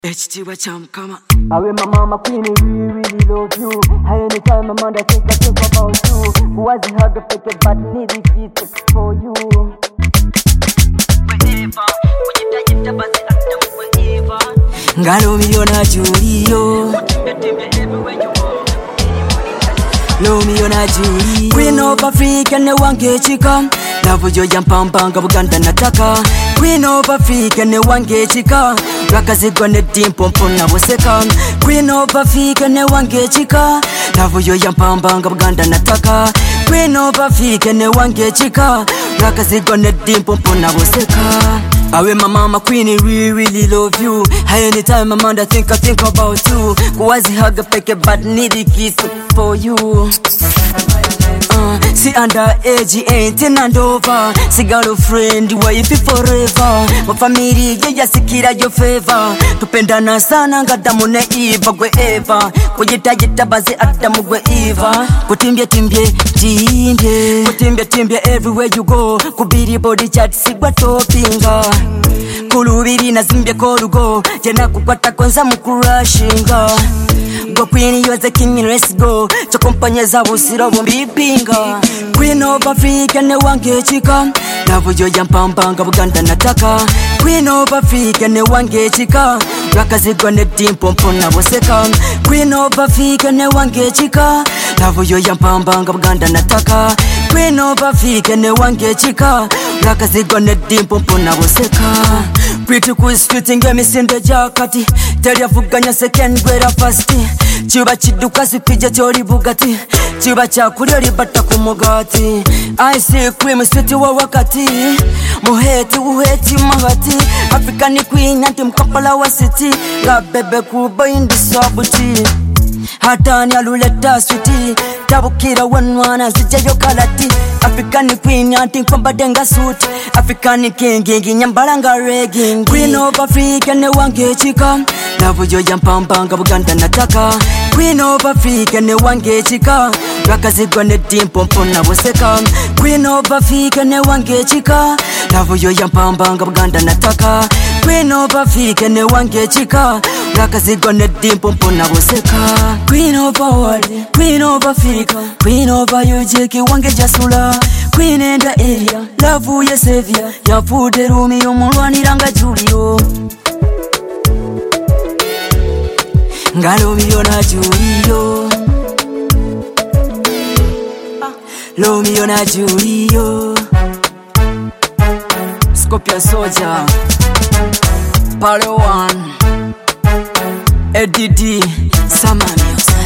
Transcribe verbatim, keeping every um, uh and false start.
H T wa chamkama. Awe my mama queen, we really love you. Hey, anytime my mother think I think about you. Who was the hug pick it but need it fit for you. Wherever, when you die in the bus at them wherever. Ngalo miliona Julio. Everywhere you go. Lo miliona Julio. Queen of Africa ne wange chika. Love yo yampambanga Buganda nataka. Queen of Africa ne wange chika. Rakazigwa ne dimpompo na boseka. Queen of Africa ne wange chika. Love yo yampambanga Buganda nataka. Queen of Africa ne wange chika. Rakazigwa ne dimpompo na boseka. Awe my mama queen, we really love you. Hey, anytime my mind I think I think about you. Kuwazi hug peke but need a kiss for you. Uh, see under age ain't and over. See girlfriend, wife forever. My family, yeah, sikira your favor. Tupendana sana ngadamu ne iva gwe eva. Kujita jita bazi adamu gwe iva. Kutimbye timbye timbye. Kutimbye timbye everywhere you go. Kubiri body chat sigwa topinga. Kulubiri na zimbye kolugo. Jena kukwata kwanza mukurashinga. Go queen, you're the king, let's go. To companyeza busiro mbipinga. Queen of Africa ne wange chika. Love yo yampambanga Buganda nataka. Queen of Africa ne wange chika. Rakazigwa ne dimpompo na boseka. Queen of Africa ne wange chika. Love yo yampambanga Buganda nataka. Queen of Africa ne wange chika. Rakazigwa ne dimpompo na boseka. Pretty cool street ngemi sinde jakati. Teri avuganya second grade first. Chiba chiduka sipija chori bugati. Chiba chakuri oli bata kumugati. Ice cream sweet wa wakati. Muheti uheti mahati. African queen anti mkampala wa city. La bebe kuba indi sabuti. Hatani aluleta sweetie. Tabukira wanwana zijayo kalati. African queen anti kwamba denga suit. African king king nyambalanga reggae. Queen of Africa ne wange chika. Love yo yampambanga Buganda nataka. Queen of Africa ne wange chika. Rakazigwa ne dimpompo na boseka. Queen of Africa ne wange chika. Love yo yampambanga Buganda nataka. Queen of Africa ne wange chika. Rakazigwa ne dimpompo na boseka. Queen of world, Queen of Africa, Queen of Yujeki wange jasula. Queen in the area, love ya savior. Ya fude rumi omulwaniranga Julio. Ngalo miliona Julio. Lo miliona Julio. Scorpion Soldier. Palo One. A D D Summer Music.